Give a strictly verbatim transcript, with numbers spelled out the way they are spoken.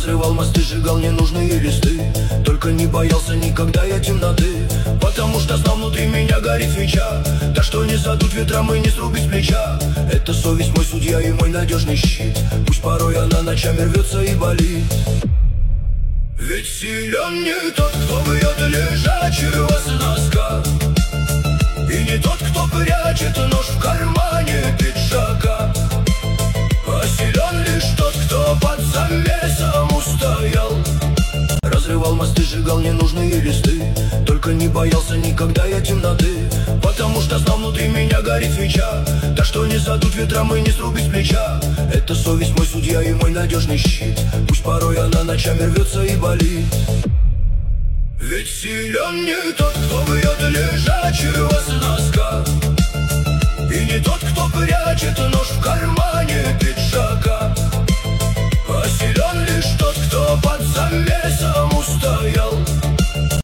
Разрывал мосты, сжигал ненужные листы. Только не боялся никогда я темноты, потому что знал, внутри меня горит свеча. Да что не задут ветром и не срубить с плеча. Это совесть мой судья и мой надежный щит. Пусть порой она ночами рвется и болит. Ведь силен не тот, кто бьет лежачего с носка, и не тот, кто прячет нож в кармане пиджака, а силен лишь тот, кто под замесом устоял. Разрывал мосты, сжигал ненужные листы. Только не боялся никогда я темноты, потому что знал, внутри меня горит свеча. Да что не задут ветром и не срубить с плеча. Это совесть мой судья и мой надежный щит. Пусть порой она ночами рвется и болит. Ведь силен не тот, кто бьет лежачего с носка, и не тот, кто прячет нож в кармане пиджака,